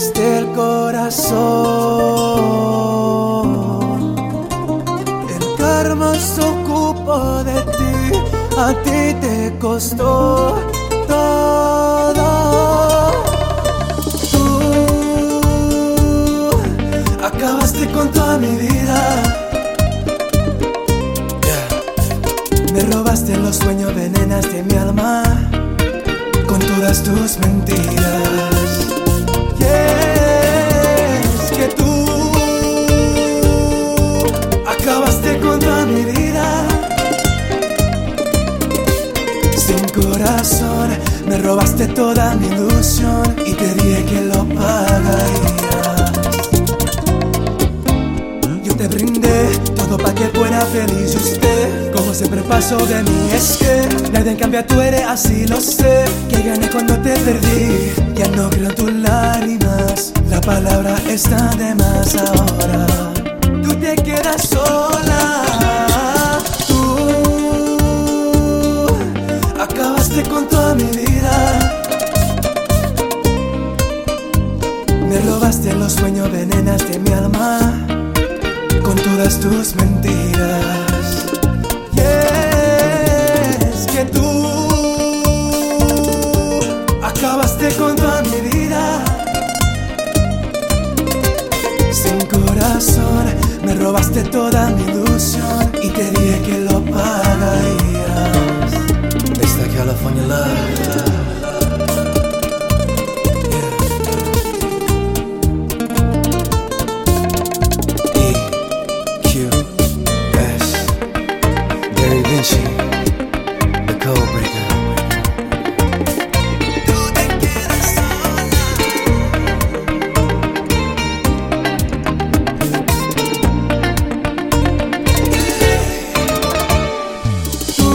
robaste el corazón. El karma se ocupó de ti, a ti te costó todo. Tú acabaste con toda mi vida. Me robaste los sueños, venenaste mi alma con todas tus mentiras. Y es que tú acabaste con toda mi vida. Sin corazón, me robaste toda mi ilusión y te dije que lo pagarías. Yo te brindé todo para que fuera feliz y usted, como siempre pasó de mí. Es que nadie cambia, tú eres así, lo sé. Que gané cuando te perdí, ya no creo en tus lágrimas. La palabra está de más ahora. Tú te quedas sola. Tú acabaste con toda mi vida. Me robaste los sueños, venenaste mi alma con todas tus mentiras. Y es que tú acabaste con toda mi vida. Sin corazón, me robaste toda mi ilusión y te dije que lo pagarías. It's the California love. The code breaker. Tú te quedas sola. Tú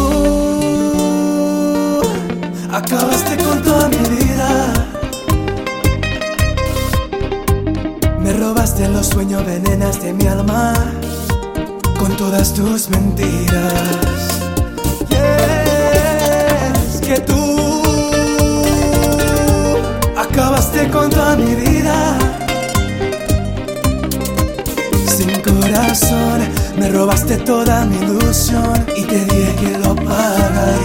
acabaste con toda mi vida. Me robaste los sueños, venenaste mi alma con todas tus mentiras. Y es que tú acabaste con toda mi vida. Sin corazón, me robaste toda mi ilusión y te dije que lo pagarías.